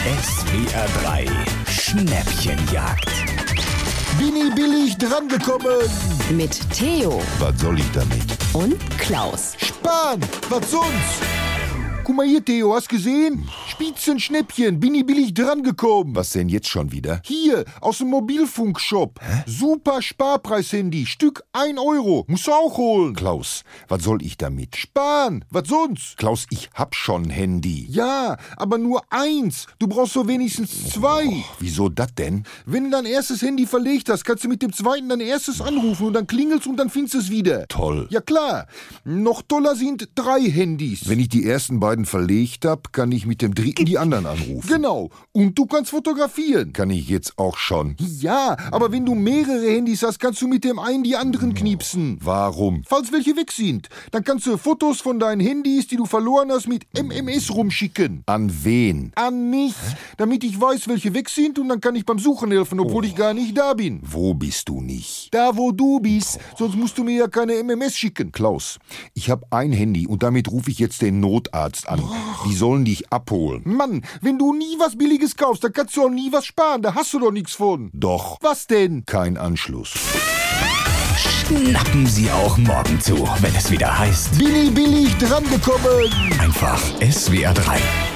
SWR 3 Schnäppchenjagd. Bini billig drangekommen. Mit Theo Was soll ich damit? und Klaus. Spahn, was sonst? Guck mal hier, Theo, hast gesehen? Spitzenschnäppchen, Bini billig drangekommen. Was denn jetzt schon wieder? Hier, aus dem Mobilfunkshop. Super Sparpreis-Handy, Stück 1 Euro. Musst du auch holen. Klaus, was soll ich damit? Spahn, was sonst? Klaus, ich hab schon Handy. Ja, aber nur 1. Du brauchst so wenigstens 2. Wieso das denn? Wenn du dein erstes Handy verlegt hast, kannst du mit dem zweiten dein erstes anrufen und dann klingelst und dann findest du es wieder. Toll. Ja klar. Noch toller sind 3 Handys. Wenn ich die ersten beiden verlegt hab, kann ich mit dem dritten die anderen anrufen. Genau. Und du kannst fotografieren. Kann ich jetzt auch schon. Ja, aber wenn du mehrere Handys hast, kannst du mit dem einen die anderen kniepsen. Warum? Falls welche weg sind, dann kannst du Fotos von deinen Handys, die du verloren hast, mit MMS rumschicken. An wen? An mich, damit ich weiß, welche weg sind und dann kann ich beim Suchen helfen, obwohl ich gar nicht da bin. Wo bist du nicht? Da, wo du bist, sonst musst du mir ja keine MMS schicken. Klaus, ich hab ein Handy und damit rufe ich jetzt den Notarzt an. Die sollen dich abholen. Mann, wenn du nie was Billiges kaufst, dann kannst du auch nie was sparen, da hast du doch nichts von. Doch, Was denn? kein Anschluss. Schnappen Sie auch morgen zu, wenn es wieder heißt, Bini billig drangekommen. einfach SWR 3.